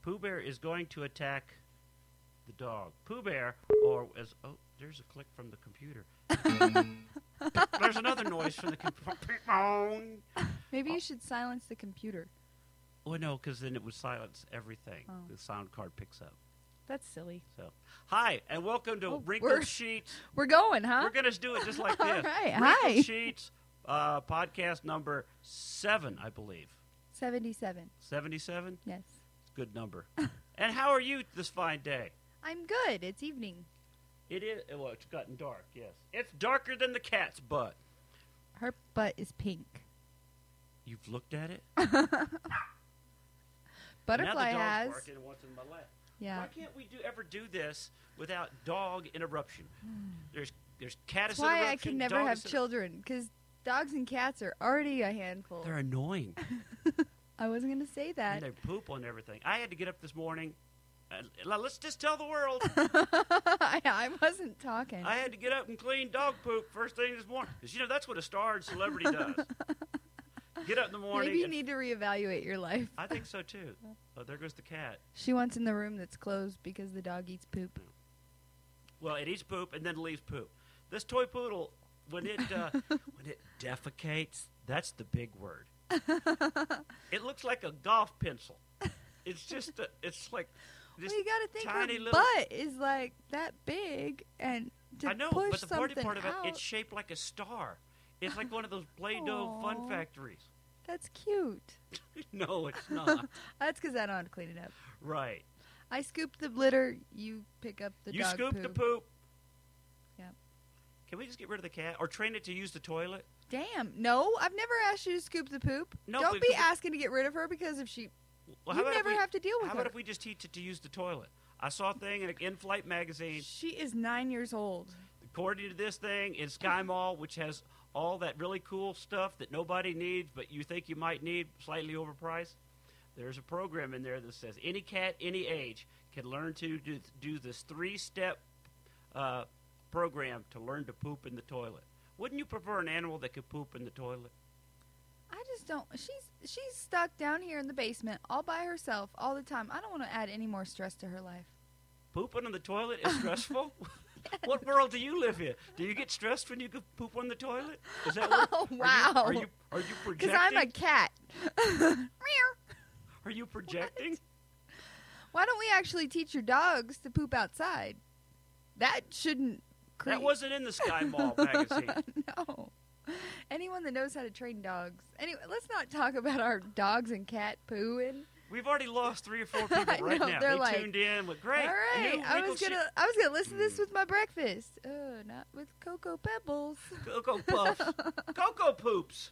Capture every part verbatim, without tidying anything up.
Pooh Bear is going to attack the dog. Pooh Bear, or as oh, there's a click from the computer. There's another noise from the computer. Maybe you should silence the computer. Well, no, because then it would silence everything. Oh. The sound card picks up. That's silly. So, hi, and welcome to Oh, Wrinkled we're- Sheets. We're going, huh? We're going to do it just like All this. right, Wrinkled hi. Sheets, uh, podcast number seven, I believe. seventy-seven. seventy-seven? Yes. Good number. And how are you this fine day? I'm good. It's evening. It is, well, it's gotten dark, yes. It's darker than the cat's butt. Her butt is pink. You've looked at it? Butterfly now the dog's has. barking and wants in my lap. Yeah. Why can't we do ever do this without dog interruption? There's there's catus That's why interruption. I can never dog have inter- children, because dogs and cats are already a handful. They're annoying. I wasn't going to say And that. they poop on everything. I had to get up this morning. Uh, let's just tell the world. I, I wasn't talking. I had to get up and clean dog poop first thing this morning. Because, you know, that's what a starred celebrity does. Get up in the morning. Maybe you and- need to reevaluate your life. I think so, too. Oh, there goes the cat. She wants in the room that's closed because the dog eats poop. Well, it eats poop and then leaves poop. This toy poodle, when it uh, when it defecates, that's the big word. It looks like a golf pencil. It's just, a, it's like this Well, you got to think tiny her little. butt is like that big, and to I know, push but the party something part of it, out, it's shaped like a star. It's like one of those Play-Doh fun Aw. factories. that's cute. No, it's not. That's because I don't have to clean it up. Right. I scoop the litter. You pick up the You dog scoop poo. the poop. Yep. Can we just get rid of the cat or train it to use the toilet? Damn. No, I've never asked you to scoop the poop. No, Don't be because- asking to get rid of her because if she, Well, you about if never we- have to deal with How her. about if we just teach it to use the toilet? I saw a thing in an in-flight magazine. She is nine years old. According to this thing in Sky Mall, which has all that really cool stuff that nobody needs, but you think you might need, slightly overpriced, there's a program in there that says any cat, any age, can learn to do, do this three-step uh, program to learn to poop in the toilet. Wouldn't you prefer an animal that could poop in the toilet? I just don't. She's she's stuck down here in the basement all by herself all the time. I don't want to add any more stress to her life. Pooping on the toilet is stressful? What world do you live in? Do you get stressed when you go poop on the toilet? Is that what, Oh, are you- wow. Are you are you Because projecting? I'm a cat. Meow. Are you projecting? Why don't we actually teach your dogs to poop outside? That shouldn't. Create... That wasn't in the Sky Mall magazine. No. Anyone that knows how to train dogs. Anyway, let's not talk about our dogs and cat pooing. We've already lost three or four people I right know, now. they're They like, tuned in with great. All a right, new I wrinkled was gonna, sheet- I was gonna listen to this Mm. with my breakfast. Uh, not with Cocoa Pebbles. Cocoa Puffs. Cocoa Poops.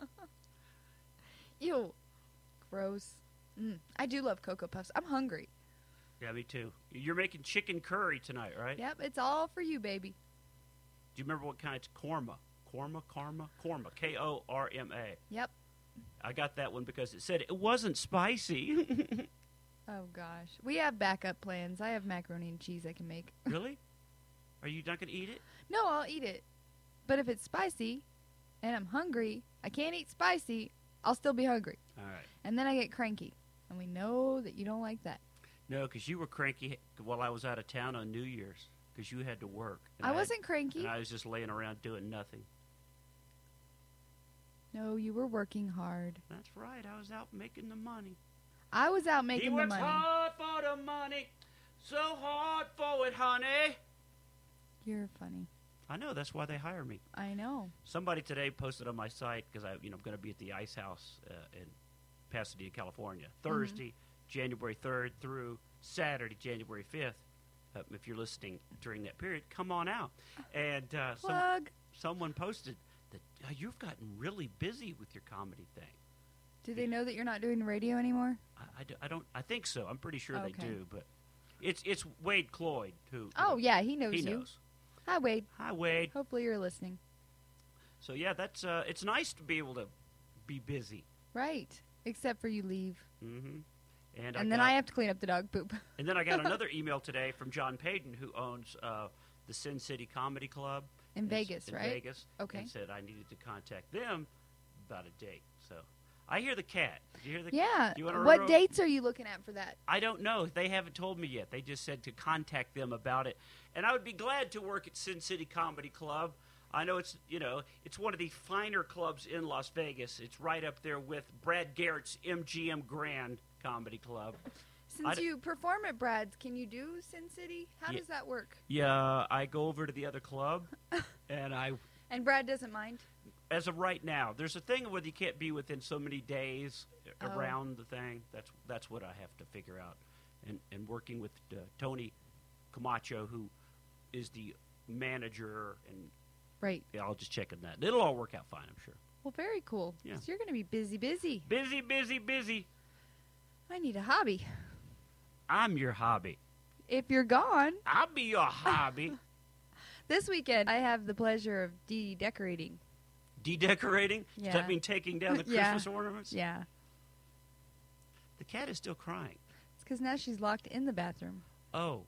Ew, gross. Mm, I do love Cocoa Puffs. I'm hungry. Yeah, me too. You're making chicken curry tonight, right? Yep, it's all for you, baby. Do you remember what kind? It's korma. Korma, karma, korma. K O R M A. Yep. I got that one because it said it wasn't spicy. Oh gosh, we have backup plans. I have macaroni and cheese I can make. Really? Are you not going to eat it? No, I'll eat it. But if it's spicy, and I'm hungry, I can't eat spicy. I'll still be hungry, All right. and then I get cranky. And we know that you don't like that. No, because you were cranky while I was out of town on New Year's because you had to work. and I had- wasn't cranky. And I was just laying around doing nothing. No, you were working hard. That's right. I was out making the money. I was out he making the works money. hard for the money, so hard for it, honey. You're funny. I know. That's why they hire me. I know. Somebody today posted on my site because I, you know, I'm going to be at the Ice House uh, in Pasadena, California, Thursday, January third through Saturday, January fifth. Uh, if you're listening during that period, come on out. And uh, some, Plug. someone posted that uh, you've gotten really busy with your comedy thing. Do they know that you're not doing radio anymore? I, I, do, I don't. I think so. I'm pretty sure Okay. they do. But it's it's Wade Cloyd who. Oh, yeah, he knows he you. knows. Hi, Wade. Hi, Wade. Hopefully you're listening. So yeah, that's uh, it's nice to be able to be busy. Right. Except for you leave. Mm-hmm. And, And, I then got, I have to clean up the dog poop. And then I got another email today from John Payton, who owns uh, the Sin City Comedy Club In and s- Vegas, in right? Vegas. Okay. And said I needed to contact them about a date. So I hear the cat. Do you hear the Yeah. Do you wanna What run- dates are you looking at for that? I don't know. They haven't told me yet. They just said to contact them about it. And I would be glad to work at Sin City Comedy Club. I know it's, you know, it's one of the finer clubs in Las Vegas. It's right up there with Brad Garrett's M G M Grand Comedy Club. Since d- you perform at Brad's, can you do Sin City? How Ye- does that work? Yeah, I go over to the other club, and I, And Brad doesn't mind? as of right now, there's a thing where you can't be within so many days Oh. around the thing. That's that's what I have to figure out. And and working with uh, Tony Camacho, who is the manager, and Right. yeah, I'll just check on that. It'll all work out fine, I'm sure. Well, very cool. Yeah. So you're going to be busy, busy. Busy, busy, busy. I need a hobby. I'm your hobby. If you're gone, I'll be your hobby. this weekend I have the pleasure of de-decorating. De-decorating? Does Yeah. that mean taking down the Yeah. Christmas ornaments? Yeah. The cat is still crying. It's because now she's locked in the bathroom. Oh,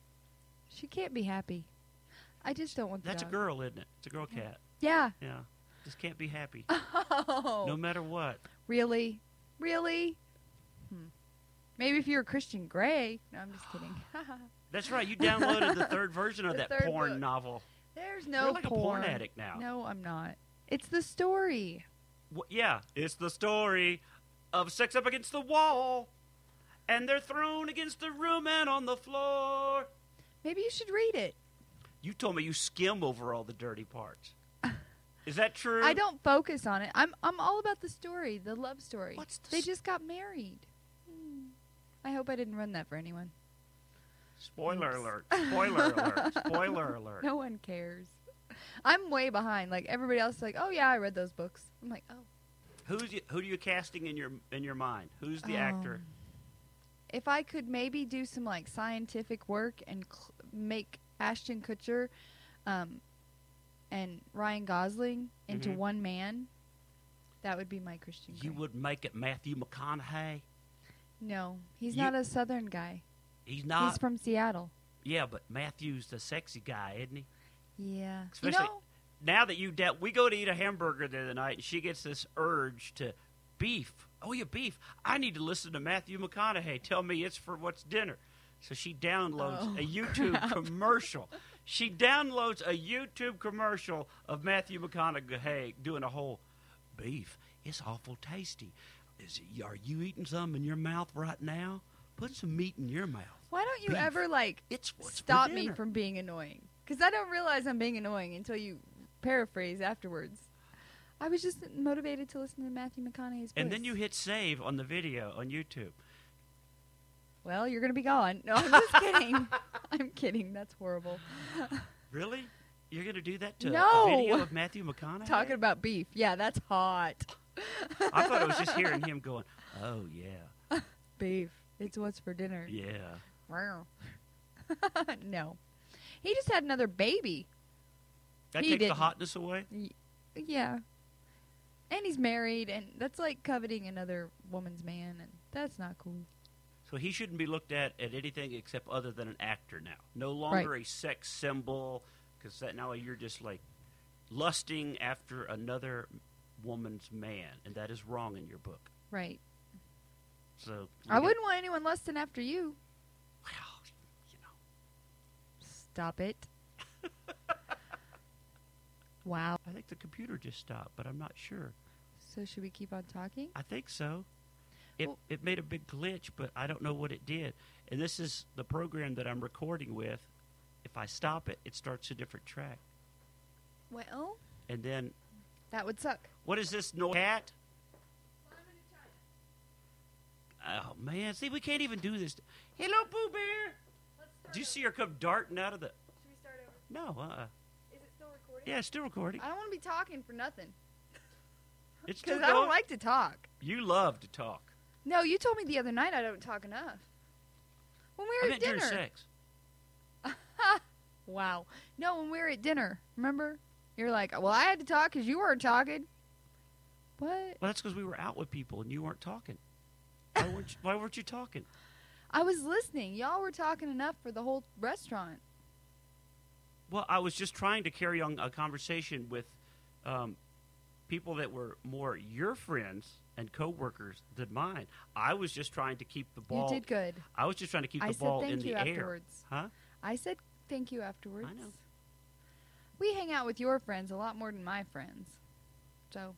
She can't be happy. I just don't want the that's a dog. girl, isn't it? It's a girl cat. Yeah. Yeah. Just can't be happy. Oh. No matter what. Really? Really? Hmm. Maybe if you're a Christian Grey. No, I'm just kidding. That's right. You downloaded the third version of The that third porn book. novel. There's no You're like porn. a porn addict now. No, I'm not. It's the story. Wh- yeah, it's the story of sex up against the wall, and they're thrown against the room and on the floor. Maybe you should read it. You told me you skim over all the dirty parts. Is that true? I don't focus on it. I'm I'm all about the story, the love story. What's the they s- just got married. Hmm. I hope I didn't run that for anyone. Spoiler Oops. alert. Spoiler alert. Spoiler alert. No one cares. I'm way behind. Like everybody else is like, "Oh yeah, I read those books." I'm like, "Oh." Who's you, who are you casting in your in your mind? Who's the actor? Um, If I could maybe do some like scientific work and cl- make Ashton Kutcher um, and Ryan Gosling into Mhm. one man, that would be my Christian You Grey. would make it Matthew McConaughey. No, he's You- not a Southern guy. He's not. He's from Seattle. Yeah, but Matthew's the sexy guy, isn't he? Yeah. Especially- you know, Now that you de- we go to eat a hamburger the other night, and she gets this urge to beef. Oh, yeah, beef. I need to listen to Matthew McConaughey tell me it's for what's dinner. So she downloads Oh, a YouTube crap. commercial. She downloads a YouTube commercial of Matthew McConaughey doing a whole beef. It's awful tasty. Is it, are you eating some in your mouth right now? Put some meat in your mouth. why don't you beef. ever like It's what's for stop me dinner. from being annoying? Because I don't realize I'm being annoying until you paraphrase afterwards. I was just motivated to listen to Matthew McConaughey's voice. And then you hit save on the video on YouTube. Well, you're gonna be gone. No, I'm just kidding. I'm kidding. That's horrible. Really? You're going to do that to No. a video of Matthew McConaughey? Talking about beef. Yeah, that's hot. I thought I was just hearing him going, oh, yeah, beef. It's what's for dinner. yeah. Wow. No. He just had another baby. That He takes the didn't. hotness away? Yeah. And he's married, and that's like coveting another woman's man, and that's not cool. So he shouldn't be looked at at anything except other than an actor now. No longer a sex symbol, because that now you're just like lusting after another woman's man, and that is wrong in your book. Right. So I you get- wouldn't want anyone lusting after you. Well, you know. Stop it. Wow. I think the computer just stopped, but I'm not sure. So should we keep on talking? I think so. It Well- it made a big glitch, but I don't know what it did. And this is the program that I'm recording with. If I stop it, it starts a different track. Well, And then, that would suck. what is this, no cat? Oh, man. See, we can't even do this. Hello, Pooh Bear. Did you see her come darting out of the... Should we start over? No, uh-uh. Is it still recording? Yeah, it's still recording. I don't want to be talking for nothing. It's still Because I going. don't like to talk. You love to talk. No, you told me the other night I don't talk enough. When we I were meant at dinner. during sex. Wow. No, when we were at dinner, remember? You're like, well, I had to talk because you weren't talking. What? Well, that's because we were out with people and you weren't talking. Why weren't you, why weren't you talking? I was listening. Y'all were talking enough for the whole restaurant. Well, I was just trying to carry on a conversation with um, people that were more your friends and coworkers than mine. I was just trying to keep the ball. You did good. I was just trying to keep I the said ball thank in the you air. afterwards. Huh? I said thank you afterwards. I know. We hang out with your friends a lot more than my friends. So,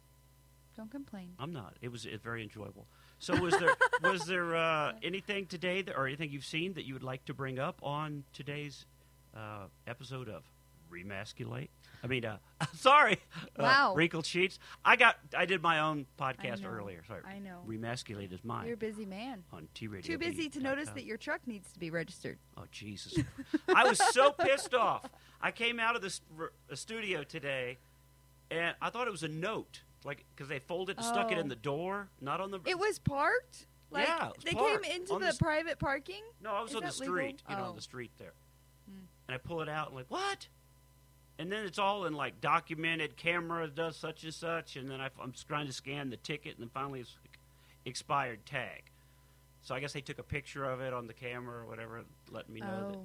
don't complain. I'm not. It was uh, very enjoyable. So was there was there uh, anything today that, or anything you've seen that you would like to bring up on today's uh, episode of Remasculate? I mean, uh, sorry, Wow. uh, Wrinkled Sheets. I got. I did my own I podcast know. earlier. Sorry, I know. Remasculate is mine You're a busy man. on T Radio. Too busy to notice that your truck needs to be registered. Oh Jesus! I was so pissed off. I came out of the st- r- uh, studio today, and I thought it was a note, like because they folded and stuck it in Oh. the door, not on the. It was parked? Like, Yeah, it was they parked came into on the, the s- private parking? No, I was Is on the that legal? street, you know, Oh. on the street there. Hmm. And I pull it out and like, what? And then it's all in like documented, camera does such and such, and then I, am trying to scan the ticket, and then finally it's like, expired tag. So I guess they took a picture of it on the camera or whatever, letting me know that Oh.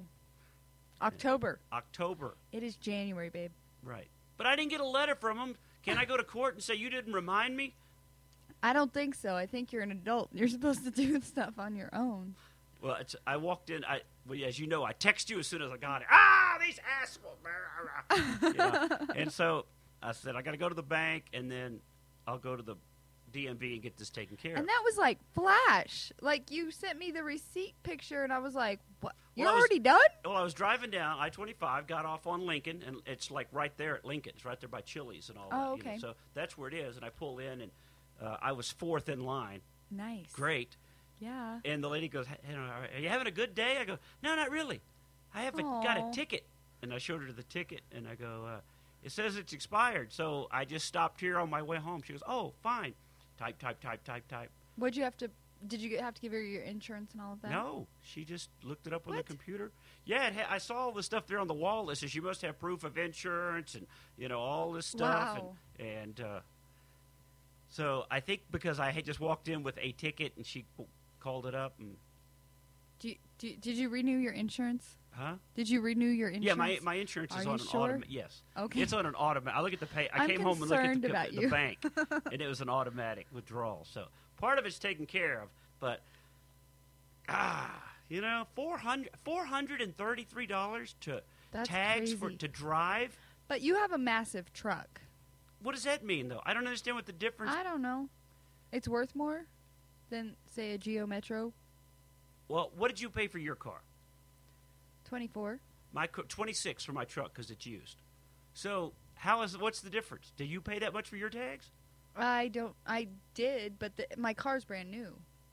October. October, It is January, babe. right. But I didn't get a letter from them. Can I go to court and say you didn't remind me? I don't think so. I think you're an adult. You're supposed to do stuff on your own. Well, it's, I walked in. I, well, as you know, I text you as soon as I got it. Ah, these assholes! You know? And so I said I got to go to the bank, and then I'll go to the D M V and get this taken care of. And that was like flash. Like you sent me the receipt picture, and I was like, "What? You're Well, I was- already done?" Well, I was driving down I twenty-five, got off on Lincoln, and it's like right there at Lincoln. It's right there by Chili's and all Oh, that. You okay. know? So that's where it is. And I pull in, and uh, I was fourth in line. Nice. Great. Yeah. And the lady goes, hey, you know, "Are you having a good day?" I go, "No, not really. I haven't got a Aw. ticket." And I showed her the ticket, and I go, uh, "It says it's expired." So I just stopped here on my way home. She goes, "Oh, fine." Type, type, type, type, type. What'd you have to? Did you have to give her your insurance and all of that? No, she just looked it up on What? the computer. Yeah, it ha- I saw all the stuff there on the wall. It says you must have proof of insurance and you know all this stuff. Wow. And, and uh, so I think because I had just walked in with a ticket and she c- called it up and Do you, do, did you renew your insurance? huh? Did you renew your insurance? Yeah, my my insurance Are is you on an sure? automatic. Yes, Okay. it's on an automatic. I look at the pay. I I'm came home and looked at concerned the, about the you. bank, and it was an automatic withdrawal. So part of it's taken care of, but ah, you know, four hundred four hundred and thirty three dollars to That's tags for crazy. to drive. But you have a massive truck. What does that mean, though? I don't understand what the difference. I don't know. It's worth more than say a Geo Metro Well, what did you pay for your car? twenty-four. My co- twenty-six for my truck because it's used. So how is what's the difference? Do you pay that much for your tags? I don't. I did, but the, my car's brand new.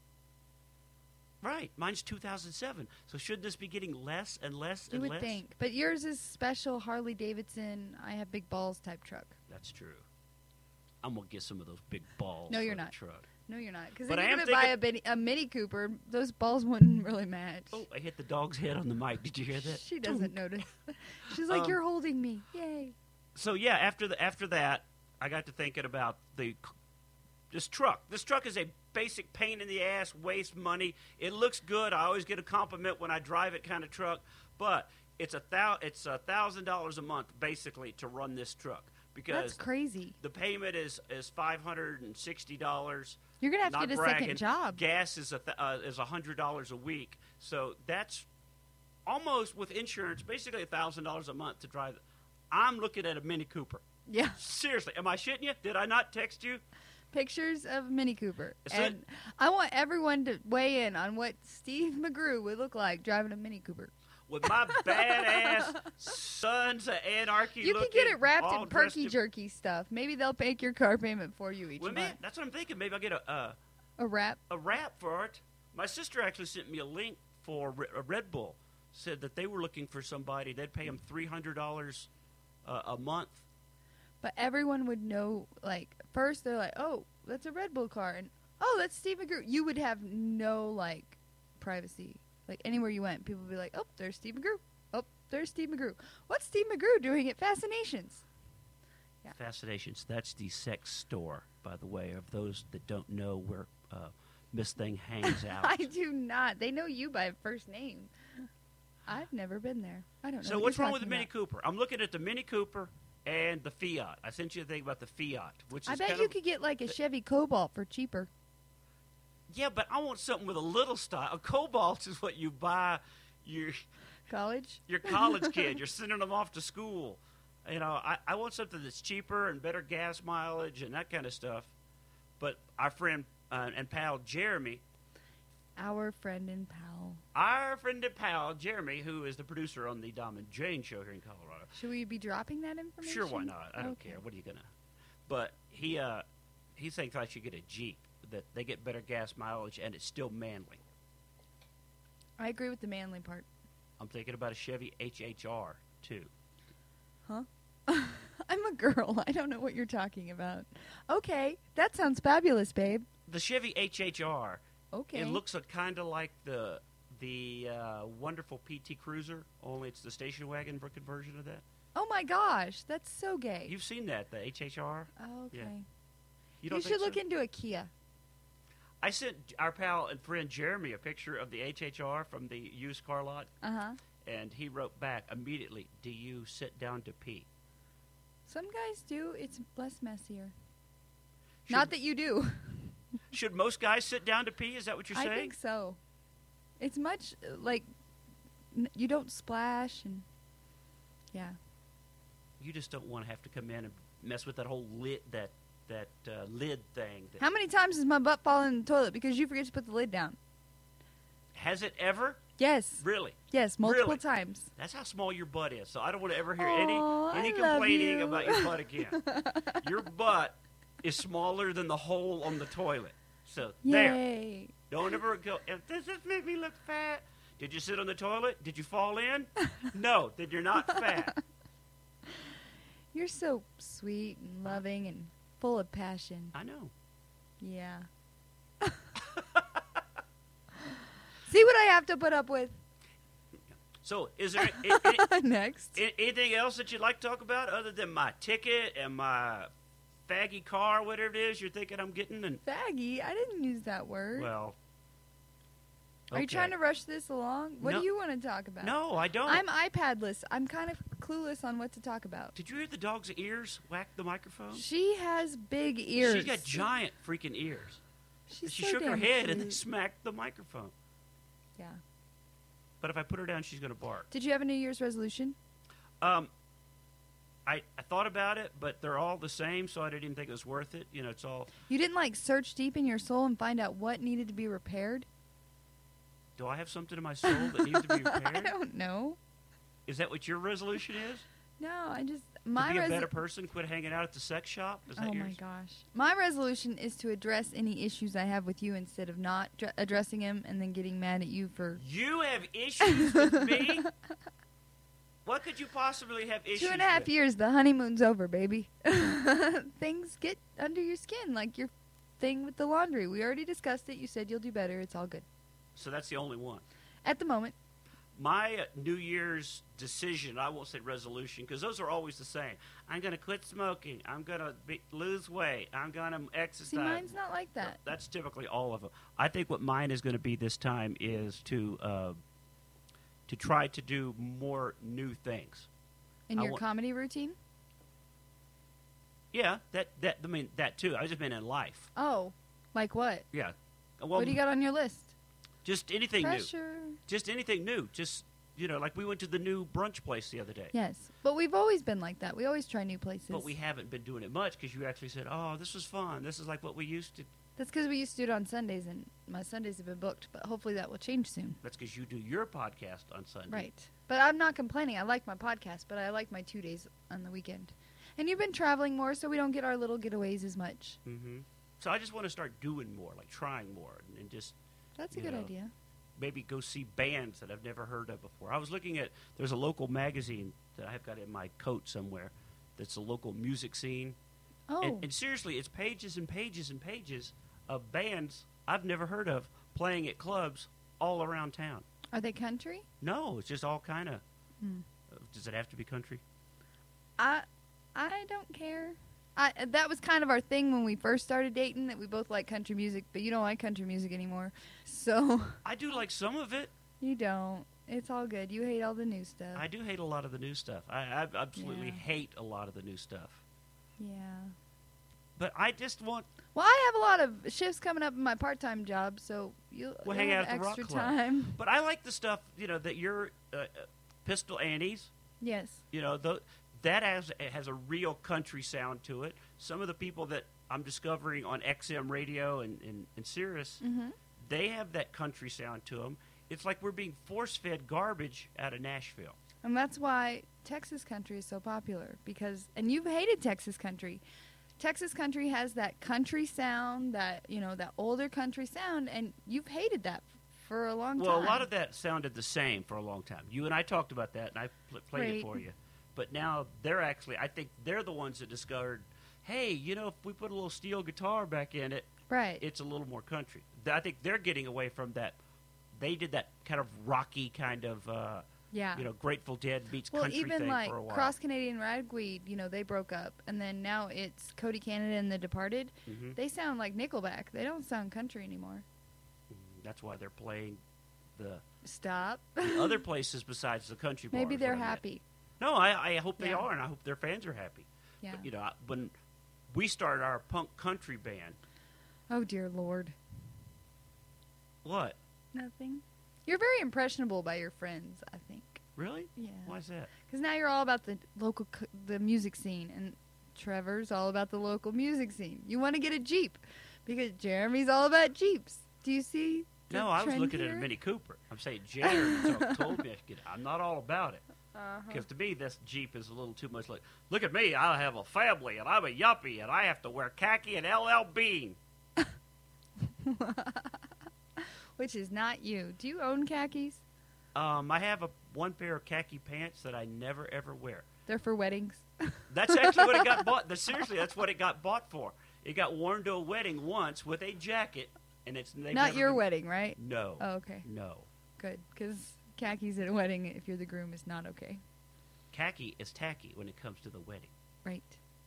Right, mine's two thousand seven. So should this be getting less and less You and would less? think, but yours is special Harley Davidson. I have big balls type truck. That's true. I'm gonna get some of those big balls. No, for you're the not. Truck. No, you're not. Because But if I you're am gonna buy a, thinking- Mini, a Mini Cooper, those balls wouldn't really match. Oh, I hit the dog's head on the mic. Did you hear that? She doesn't notice. She's like, Um, "You're holding me, yay!" So yeah, after the after that, I got to thinking about the this truck. This truck is a basic pain in the ass, waste money. It looks good. I always get a compliment when I drive it, kind of truck. But it's a thou it's a thousand dollars a month basically to run this truck That's because crazy. the payment is is five hundred and sixty dollars. You're gonna have to Not get a bragging. second job. Gas is a th- uh, is a hundred dollars a week. So that's almost with insurance, basically a thousand dollars a month to drive. I'm looking at a Mini Cooper. Yeah, Seriously, am I shitting you? Did I not text you? pictures of Mini Cooper, So- and I want everyone to weigh in on what Steve McGrew would look like driving a Mini Cooper. With my badass Sons of Anarchy You can looking, get it wrapped all in dressed perky in- jerky stuff. Maybe they'll make your car payment for you each Well, month. man, that's what I'm thinking. Maybe I'll get a uh, A wrap. a wrap for it. My sister actually sent me a link for Re- a Red Bull. Said that they were looking for somebody. They'd pay them three hundred dollars uh, a month. But everyone would know, like, first they're like, oh, that's a Red Bull car. And, oh, that's Steve McGrew. You would have no, like, privacy. Like, anywhere you went, people would be like, oh, there's Steve McGrew. Oh, there's Steve McGrew. What's Steve McGrew doing at Fascinations? Yeah. Fascinations. That's the sex store, by the way, of those that don't know where uh, Miss Thing hangs out. I do not. They know you by first name. I've never been there. I don't know. So what what's you're wrong with the talking Mini about. Cooper? I'm looking at the Mini Cooper and the Fiat. I sent you the thing about the Fiat, which is I bet kind you of, could get like a Chevy Cobalt for cheaper. yeah, but I want something with a little style. A Cobalt is what you buy your College? your college kid. You're sending them off to school. You know, I, I want something that's cheaper and better gas mileage and that kind of stuff. But our friend uh, and pal Jeremy, Our friend and pal. our friend and pal Jeremy, who is the producer on the Dom and Jane show here in Colorado. Should we be dropping that information? Sure, why not? I don't Okay. care. What are you gonna? But he uh, he thinks I should get a Jeep. That they get better gas mileage and it's still manly. I agree with the manly part. I'm thinking about a Chevy H H R too. Huh? I'm a girl. I don't know what you're talking about. Okay, that sounds fabulous, babe. The Chevy H H R. Okay. It looks kind of like the the uh, wonderful P T Cruiser, only it's the station wagon conversion of that. Oh my gosh, that's so gay. You've seen that, the H H R? Oh, okay. Yeah. You You, don't should think look so? into a Kia. I sent our pal and friend Jeremy a picture of the H H R from the used car lot, Uh huh. and he wrote back immediately, "Do you sit down to pee?" Some guys do. It's less messier. Should, Not that you do. should most guys sit down to pee? Is that what you're I saying? think so. It's much uh, like n- you don't splash and yeah. You just don't want to have to come in and mess with that whole lid, that that uh, lid thing. That, How many times has my butt fallen in the toilet because you forget to put the lid down? has it ever? Yes. Really? Yes, multiple Really? times. That's how small your butt is. So I don't want to ever hear Aw, any I any love complaining you. about your butt again. Your butt is smaller than the hole on the toilet. So there. Yay. Don't ever go, "If does this make me look fat? Did you sit on the toilet? Did you fall in? No, then you're not fat." You're so sweet and loving and full of passion. I know. Yeah. See what I have to put up with So is there a- a- next. a- anything else that you'd like to talk about other than my ticket and my faggy car, whatever it is you're thinking I'm getting? And Faggy? I didn't use that word. well, Are you okay. trying to rush this along? What No. do you want to talk about? No, I don't. I'm iPadless. I'm kind of clueless on what to talk about. Did you hear the dog's ears whack the microphone? She has big ears. She's got giant freaking ears. She's she so shook her damn head and then cute. smacked the microphone. Yeah. But if I put her down, she's going to bark. Did you have a New Year's resolution? Um, I, I thought about it, but they're all the same, so I didn't even think it was worth it. You know, it's all. You didn't like search deep in your soul and find out what needed to be repaired? Do I have something in my soul that needs to be I repaired? don't know. Is that what your resolution is? No, I just my to be a res- better person, quit hanging out at the sex shop? Is that Oh yours? my gosh. My resolution is to address any issues I have with you instead of not dr- addressing them and then getting mad at you for You have issues with me? What could you possibly have issues two and a half with? years. The honeymoon's over, baby. Things get under your skin, like your thing with the laundry. We already discussed it. You said you'll do better. It's all good. So that's the only one. At the moment. My uh, New Year's decision, I won't say resolution, because those are always the same. I'm going to quit smoking. I'm going to lose weight. I'm going to exercise. See, mine's not like No, that. that's typically all of them. I think what mine is going to be this time is to uh, to try to do more new things. In I your want- comedy routine? Yeah, that that I mean that too. I just mean in life. Oh, like what? Yeah. Well, what do you got on your list? just anything new. Pressure. Just anything new. Just you know, like we went to the new brunch place the other day. Yes, but we've always been like that. We always try new places. But we haven't been doing it much because you actually said, "Oh, this was fun. This is like what we used to." That's because we used to do it on Sundays, and my Sundays have been booked. But hopefully that will change soon. That's because you do your podcast on Sunday. Right. But I'm not complaining. I like my podcast, but I like my two days on the weekend. And you've been traveling more, so we don't get our little getaways as much. Mm-hmm. So I just want to start doing more, like trying more, and, and just That's a You good know. idea. maybe go see bands that I've never heard of before. I was looking at there's a local magazine that I've got in my coat somewhere that's a local music scene. Oh, And, and seriously, it's pages and pages and pages of bands I've never heard of playing at clubs all around town. are they country? No, it's just all kind of. Hmm. Does it have to be country? I I don't care. I that was kind of our thing when we first started dating, that we both like country music, but you don't like country music anymore. So I do like some of it. you don't. It's all good. You hate all the new stuff. I do hate a lot of the new stuff. I, I absolutely Yeah. hate a lot of the new stuff. Yeah. But I just want. Well, I have a lot of shifts coming up in my part-time job, so you'll, We'll you'll hang have out at the Rock extra Club. time. But I like the stuff, you know, that you're uh, uh, Pistol Annie's. Yes. You know, th- that has has a real country sound to it. Some of the people that I'm discovering on X M radio and, and, and Sirius, Mm-hmm. they have that country sound to them. It's like we're being force-fed garbage out of Nashville. And that's why Texas country is so popular, because, and you've hated Texas country. Texas country has that country sound, that, you know, that older country sound, and you've hated that for a long Well, time. a lot of that sounded the same for a long time. You and I talked about that, and I pl- played Right. it for you. But now they're actually, I think they're the ones that discovered, hey, you know, if we put a little steel guitar back in it, Right. it's a little more country. Th- I think they're getting away from that. They did that kind of rocky kind of, uh, yeah. you know, Grateful Dead meets Well, country even thing like for a while. Cross Canadian Ragweed, you know, they broke up, and then now it's Cody Canada and The Departed. hmm They sound like Nickelback. They don't sound country anymore. That's why they're playing the, Stop. the other places besides the country bars. Maybe what they're I meant. happy. No, I, I hope they Yeah. are, and I hope their fans are happy. Yeah. But, you know, I- when we started our punk country band, Oh dear Lord. what? Nothing. You're very impressionable by your friends, I think. Really? Yeah. Why is that? Because now you're all about the local, c- the music scene, and Trevor's all about the local music scene. You want to get a Jeep, because Jeremy's all about Jeeps. Do you see? the No, I was trend looking at here? a Mini Cooper. I'm saying Jeremy told- told me I should get it. I'm not all about it. Uh-huh. Because to me, this Jeep is a little too much like, look at me, I have a family, and I'm a yuppie, and I have to wear khaki and L L Bean. Which is not you. Do you own khakis? Um, I have a one pair of khaki pants that I never, ever wear. They're for weddings. That's actually what it got bought. The, seriously, that's what it got bought for. It got worn to a wedding once with a jacket, and it's they've Not never your been- wedding, right? No, Oh, okay. no. Good. Because khakis at a wedding, if you're the groom, is not okay. Khaki is tacky when it comes to the wedding. Right.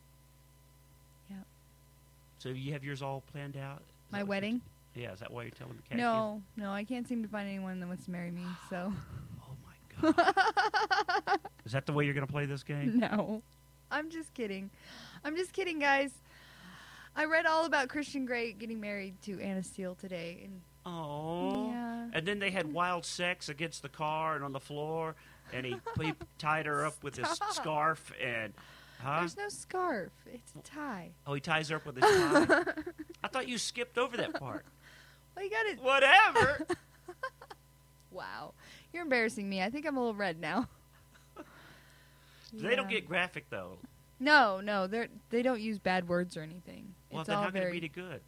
So you have yours all planned out? Is My that what wedding? you're- Yeah, is that why you're telling me khaki? No, no, I can't seem to find anyone that wants to marry me, so. Oh my god. Is that the way you're going to play this game? No. I'm just kidding. I'm just kidding, guys. I read all about Christian Grey getting married to Anna Steele today, and Oh. yeah. And then they had wild sex against the car and on the floor, and he, he tied her up with his Stop. scarf and. Huh? There's no scarf. It's a tie. Oh, he ties her up with his tie. I thought you skipped over that part. Well, you got it. Whatever. Wow. You're embarrassing me. I think I'm a little red now. They don't Yeah. get graphic though. No, no, they they don't use bad words or anything. Well, it's then all how can very it be good?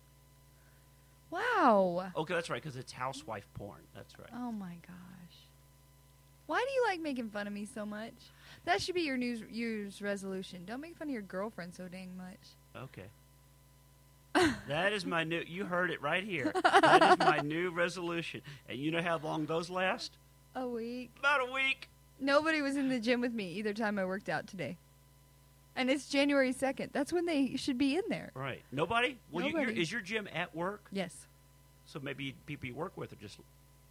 Wow. Okay, that's right, because it's housewife porn. That's right. Oh my gosh. Why do you like making fun of me so much? That should be your New Year's resolution. Don't make fun of your girlfriend so dang much. Okay. That is my new. You heard it right here. That is my new resolution. And you know how long those last? A week. About a week. Nobody was in the gym with me either time I worked out today. And it's January second. That's when they should be in there. Right. Nobody? Well, You, Nobody. you're, is your gym at work? Yes. So maybe people you work with are just.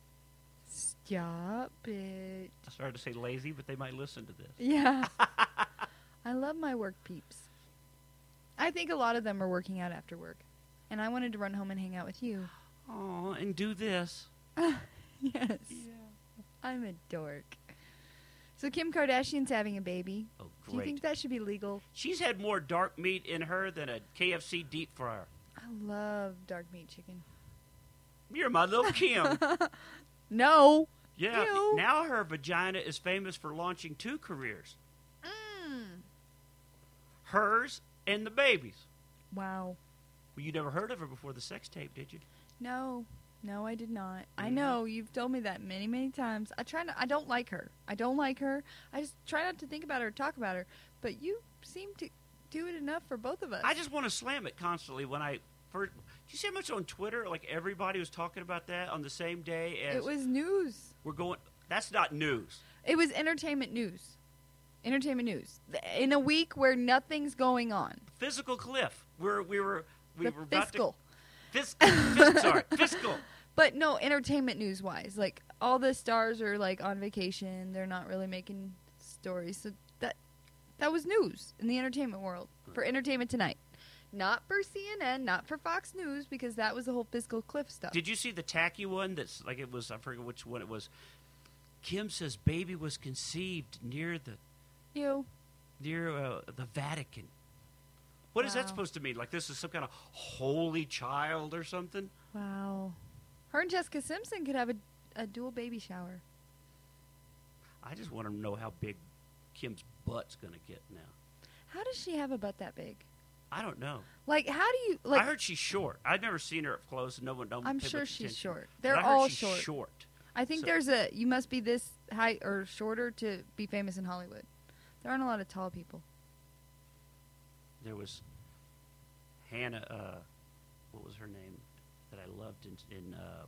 Stop it. I started to say lazy, but they might listen to this. Yeah. I love my work peeps. I think a lot of them are working out after work. And I wanted to run home and hang out with you. Oh, and do this. Yes. I'm a dork. So Kim Kardashian's having a baby. Oh, Do you great. think that should be legal? She's had more dark meat in her than a K F C deep fryer. I love dark meat chicken. You're my little Kim. No. Yeah. Ew. Now her vagina is famous for launching two careers. Mm. Hers and the baby's. Wow. Well, you never heard of her before the sex tape, did you? No. No, I did not. I Mhm. know you've told me that many, many times. I try not. I don't like her. I don't like her. I just try not to think about her, or talk about her. But you seem to do it enough for both of us. I just want to slam it constantly when I first. Did you see how much on Twitter? Like everybody was talking about that on the same day as It was news. we're going. That's not news. It was entertainment news. Entertainment news. In a week where nothing's going on. Physical cliff. We're we were we the were about fiscal. to fiscal. Fis- sorry, fiscal. But no, entertainment news wise. Like, all the stars are like on vacation. They're not really making stories. So that that was news in the entertainment world for Entertainment Tonight. Not for C N N, not for Fox News, because that was the whole fiscal cliff stuff. Did you see the tacky one that's like it was, I forget which one it was. Kim says baby was conceived near the Ew. near uh, the Vatican. What is Wow. that supposed to mean? Like this is some kind of holy child or something? Wow. Her and Jessica Simpson could have a, a dual baby shower. I just want to know how big Kim's butt's going to get now. How does she have a butt that big? I don't know. Like, how do you like? I heard she's short. I've never seen her up close, and no one. No I'm paid sure much she's attention. short. But They're I heard all she's short. short. I think So- there's a you must be this height or shorter to be famous in Hollywood. There aren't a lot of tall people. There was Hannah. Uh, what was her name that I loved in, in uh,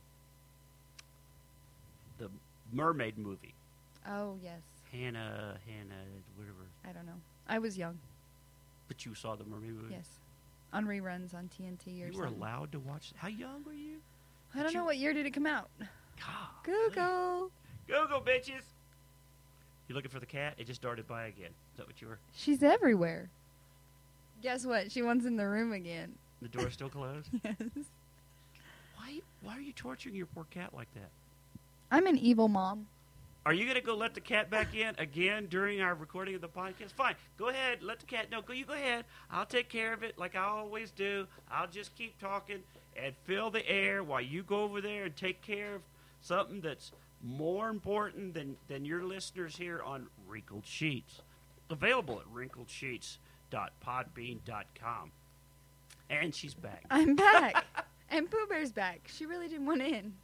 the Mermaid movie? Oh yes, Hannah, Hannah, whatever. I don't know. I was young. But you saw the Mermaid movie. Yes, on reruns on T N T or You were something. allowed to watch. How young were you? I don't Did know you- what year did it come out. God. Google. Google, bitches. You looking for the cat? It just darted by again. Is that what you were? She's everywhere. Guess what? She wants in the room again. The door's still closed. Yes. Why? Why are you torturing your poor cat like that? I'm an evil mom. Are you gonna go let the cat back in again during our recording of the podcast? Fine. Go ahead. Let the cat know. Go. You go ahead. I'll take care of it like I always do. I'll just keep talking and fill the air while you go over there and take care of something that's more important than, than your listeners here on Wrinkled Sheets. Available at wrinkled sheets dot podbean dot com. And she's back. I'm back. And Pooh Bear's back. She really didn't want in.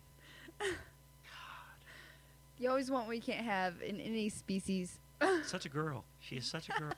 You always want what you can't have in any species. Such a girl. She is such a girl.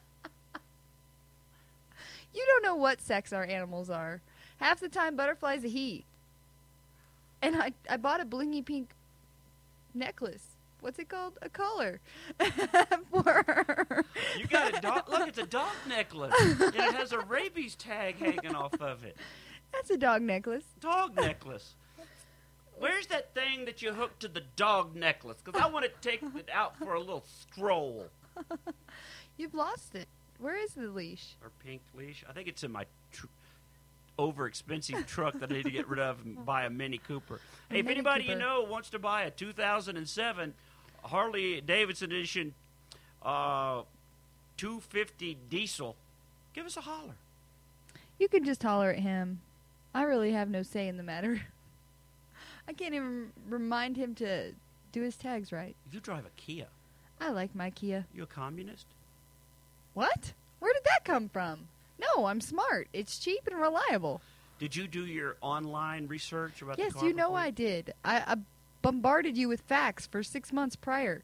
You don't know what sex our animals are. Half the time, butterfly's a he. And I, I bought a blingy pink necklace. What's it called? A collar. For her. You got a dog. Look, it's a dog necklace. And it has a rabies tag hanging off of it. That's a dog necklace. Dog necklace. Where's that thing that you hooked to the dog necklace? Because I want to take it out for a little stroll. You've lost it. Where is the leash? Or pink leash. I think it's in my tr- over-expensive truck that I need to get rid of and buy a Mini Cooper. A Hey, if Mini anybody Cooper. you know wants to buy a two thousand seven Harley Davidson edition uh, two fifty diesel, give us a holler. You can just holler at him. I really have no say in the matter. I can't even remind him to do his tags right. You drive a Kia. I like my Kia. You a communist? What? Where did that come from? No, I'm smart. It's cheap and reliable. Did you do your online research about Yes, the car? you know before? I did. I, I bombarded you with facts for six months prior.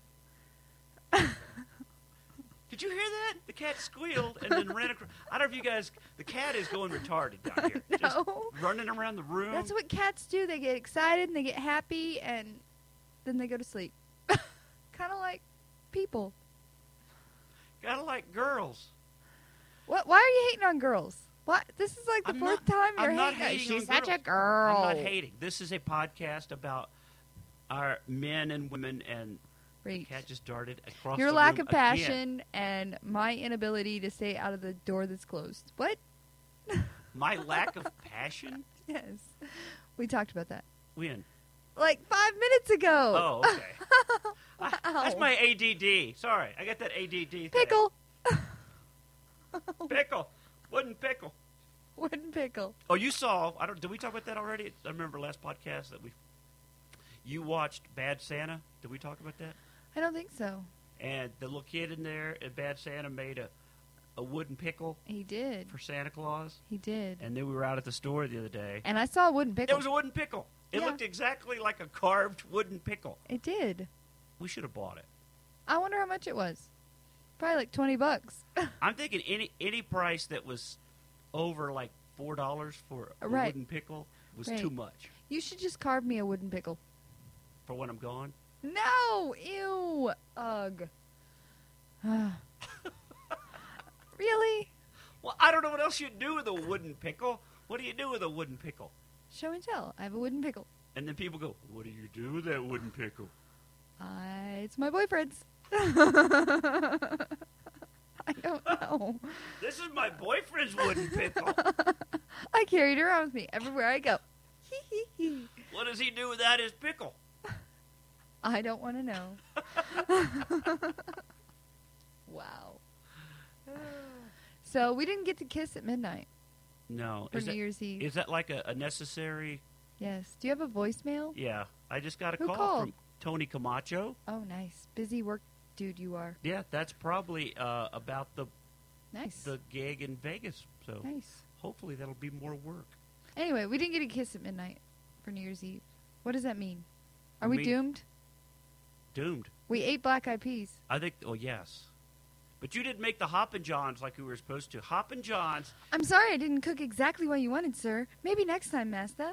Did you hear that? The cat squealed and then ran across. I don't know if you guys. The cat is going retarded down here. Just No. running around the room. That's what cats do. They get excited and they get happy and then they go to sleep. Kind of like people. Gotta like girls. What? Why are you hating on girls? What? This is like the I'm fourth not- time you're I'm not hating. hating on She's such a girls. girl. I'm not hating. This is a podcast about our men and women, and the Reach. cat just darted across Your the lack room of again. passion and my inability to stay out of the door that's closed. What? My lack of passion? Yes. We talked about that. When? Like five minutes ago. Oh, okay. I- that's Wow. my A D D. Sorry, I got that A D D thing. Pickle. Pickle. Wooden pickle. Wooden pickle. Oh, you saw. I don't. Did we talk about that already? I remember last podcast that we. You watched Bad Santa. Did we talk about that? I don't think so. And the little kid in there at Bad Santa made a, a wooden pickle He did. for Santa Claus. He did. And then we were out at the store the other day. And I saw a wooden pickle. It was a wooden pickle. It Yeah. looked exactly like a carved wooden pickle. It did. We should have bought it. I wonder how much it was. Probably like twenty bucks. I'm thinking any any price that was over like four dollars for a Right. wooden pickle was Right. too much You should just carve me a wooden pickle. for when I'm gone. No! Ew! Ugh. Really? Well, I don't know what else you'd do with a wooden pickle. What do you do with a wooden pickle? Show and tell. I have a wooden pickle. And then people go, "What do you do with that wooden pickle?" I, it's my boyfriend's. I don't know. This is my boyfriend's wooden pickle. I carried it around with me everywhere I go. What does he do without his pickle? I don't want to know. Wow. So we didn't get to kiss at midnight No. for Is New that, Year's Eve. is that like a, a necessary? Yes. Do you have a voicemail? Yeah. I just got a Who call called? from Tony Camacho. Oh, nice. Busy work dude you are. Yeah, that's probably uh, about the Nice. the gig in Vegas. So Nice. hopefully that'll be more work. Anyway, we didn't get a kiss at midnight for New Year's Eve. What does that mean? Are I we mean- doomed? Doomed. We ate black eyed peas. I think. Oh yes. But you didn't make the Hoppin' Johns like you were supposed to. Hoppin' Johns. I'm sorry I didn't cook exactly what you wanted, sir. Maybe next time, Master.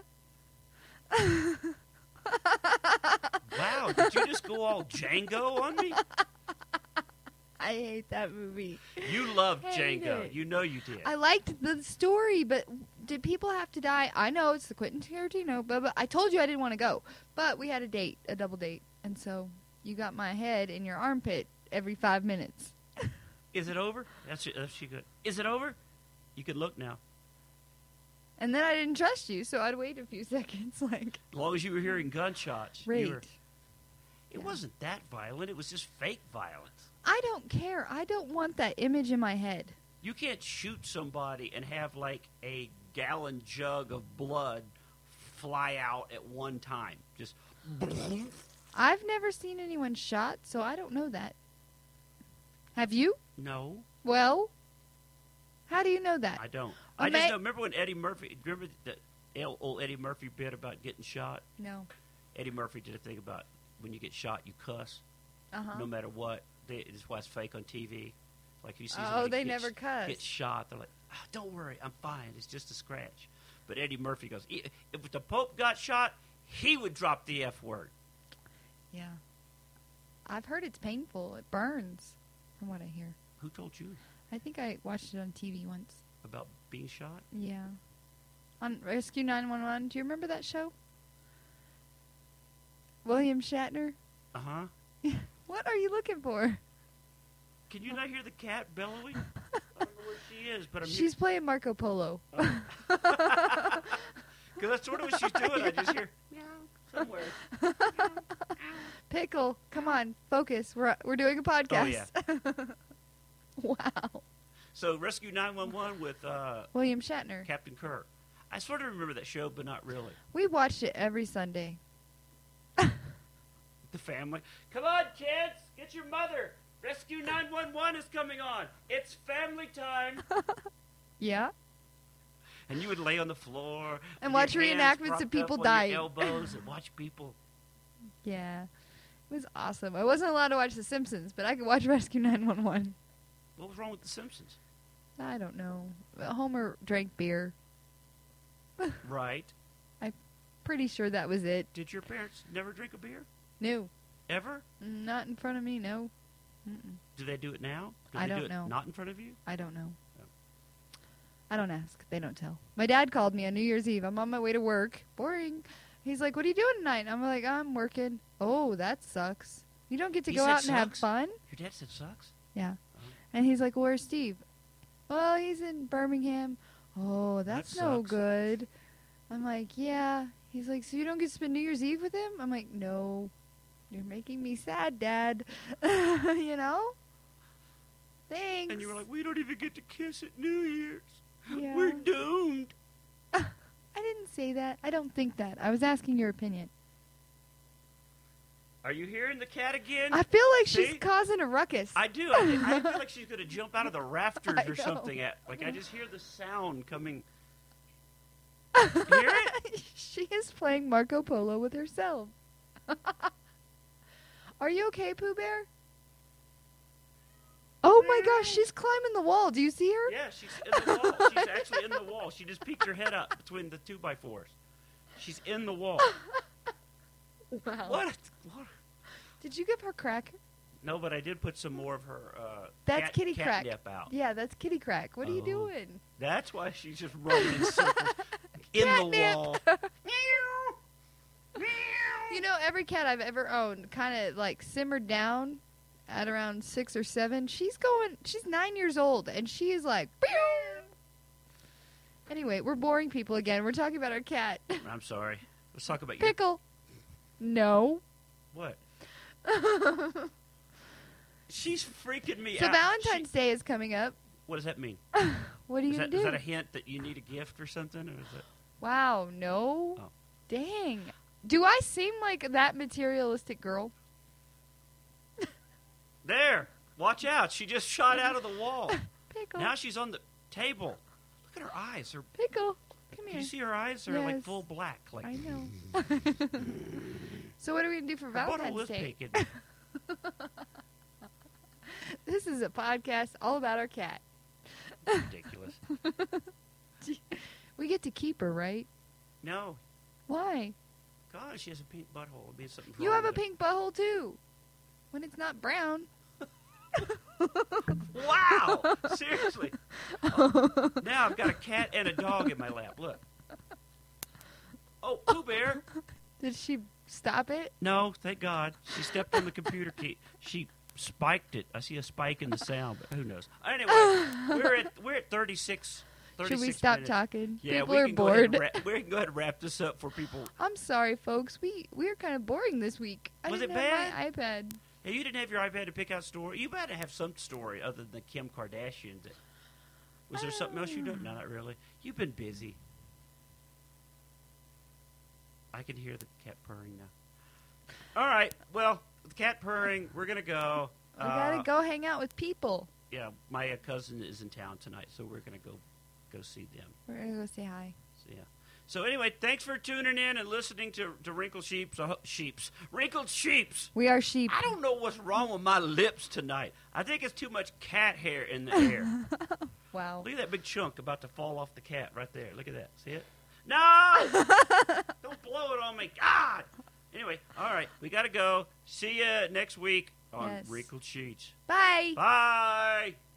Wow. Did you just go all Django on me? I hate that movie. You loved Hate Django. it. You know you did. I liked the story, but did people have to die? I know it's the Quentin Tarantino, but, but I told you I didn't want to go. But we had a date, a double date, and so you got my head in your armpit every five minutes. Is it over? That's that's she good. Is it over? You can look now. And then I didn't trust you, so I'd wait a few seconds, like, As long as you were hearing gunshots. you great. were- it Yeah. wasn't that violent. It was just fake violence. I don't care. I don't want that image in my head. You can't shoot somebody and have like a gallon jug of blood fly out at one time. Just I've never seen anyone shot, so I don't know that. Have you? no, Well, how do you know that? I don't. Well, I just may- know. Remember when Eddie Murphy? Remember the old Eddie Murphy bit about getting shot? No. Eddie Murphy did a thing about when you get shot, you cuss Uh-huh. no matter what. They, it's why it's fake on T V. Like you see, Oh, somebody they gets- never cuss. Get shot. They're like, "Ah, don't worry, I'm fine. It's just a scratch. But Eddie Murphy goes, "I- if the Pope got shot, he would drop the F word. Yeah. I've heard it's painful. It burns, from what I hear. Who told you I think I watched it on T V once. about being shot? Yeah. On Rescue nine one one. Do you remember that show? William Shatner? Uh huh. What are you looking for? Can you not hear the cat bellowing? I don't know where she is, but I'm She's playing Marco Polo. Because that's sort of what she's doing. I just hear meow somewhere. Pickle, come on, focus. We're we're doing a podcast. Oh, yeah. Wow. So Rescue nine one one with uh, William Shatner. Captain Kirk. I sort of remember that show, but not really. We watched it every Sunday. The family. Come on, kids, get your mother. Rescue nine one one is coming on. It's family time. Yeah. And you would lay on the floor And with watch your hands reenactments of propped people up on dying. your elbows and watch people. Yeah. It was awesome. I wasn't allowed to watch The Simpsons, but I could watch Rescue nine one one. What was wrong with The Simpsons? I don't know. Homer drank beer. Right. Pretty sure that was it. Did your parents never drink a beer? No. Ever? Not in front of me, no. Mm-mm. Do they do it now? Do I they don't do it know. Not in front of you? I don't know. Oh. I don't ask. They don't tell. My dad called me on New Year's Eve. I'm on my way to work. Boring. He's like, what are you doing tonight? I'm like, I'm working. Oh, that sucks. You don't get to He go said out and have sucks? fun? Your dad said sucks? Yeah. Oh. And he's like, where's Steve? Well, he's in Birmingham. Oh, that's That no sucks. good. I'm like, yeah. He's like, so you don't get to spend New Year's Eve with him? I'm like, no. You're making me sad, Dad. You know? Thanks. And you were like, we don't even get to kiss at New Year's. Yeah. We're doomed. I didn't say that. I don't think that. I was asking your opinion. Are you hearing the cat again? I feel like she's See? causing a ruckus. I do. I, think- I feel like she's going to jump out of the rafters I or know. something. At Like, I just hear the sound coming. You hear it? She is playing Marco Polo with herself. Are you okay, Pooh Bear? Oh my gosh, she's climbing the wall. Do you see her? Yeah, she's in the wall. She's actually in the wall. She just peeked her head up between the two by fours. She's in the wall. Wow. What? what? Did you give her crack? No, but I did put some more of her uh, That's cat, kitty crack. catnip out. Yeah, that's kitty crack. What are you Oh. doing? That's why she's just running in circles in the Catnip. wall. You know, know, every cat I've ever owned kind of like simmered down at around six or seven. She's going, she's nine years old, and she is like, pew! Anyway, we're boring people again. We're talking about our cat. I'm sorry. Let's talk about your... Pickle. No. What? She's freaking me So out. Valentine's She... Day is coming up. What does that mean? What are you is, going that, to do? is that a hint that you need a gift or something? Or is it... Wow, no. Oh. Dang. Do I seem like that materialistic girl? There. Watch out. She just shot out of the wall. Pickle. Now she's on the table. Look at her eyes. Her, Pickle. Come can here. you see her eyes? They're like Yes. full black. Like, I know. So what are we going to do for her bottle Valentine's was Day? taken. This is a podcast all about our cat. Ridiculous. We get to keep her, right? No. Why? God, she has a pink butthole. It'd be something You wrong have a with it. pink butthole, too. When it's not brown. Wow! Seriously. Oh, now I've got a cat and a dog in my lap. Look. Oh, Pooh Bear. Did she stop it? No, thank God. She stepped on the computer key. She spiked it. I see a spike in the sound, but who knows? Anyway, we're at we're at thirty-six. Should we thirty-six stop minutes. talking? Yeah, People we are can go ahead bored. and wrap, we can go ahead and wrap this up for people. I'm sorry, folks. We we're kind of boring this week. I Was didn't it have my iPad. Hey, you didn't have your iPad to pick out story. You better have some story other than the Kim Kardashian. That, was there something else you done? No, not really. You've been busy. I can hear the cat purring now. All right. Well, with the cat purring, we're gonna go. We Uh, gotta go hang out with people. Yeah, my uh, cousin is in town tonight, so we're gonna go go see them. We're gonna go say hi. So, yeah. So anyway, thanks for tuning in and listening to to Wrinkled Sheeps, uh, Sheeps, Wrinkled Sheeps. We are sheep. I don't know what's wrong with my lips tonight. I think it's too much cat hair in the air. Wow. Look at that big chunk about to fall off the cat right there. Look at that. See it? No! Don't blow it on me. God! Anyway, all right. We got to go. See you next week on Yes. Wrinkled Sheets. Bye. Bye!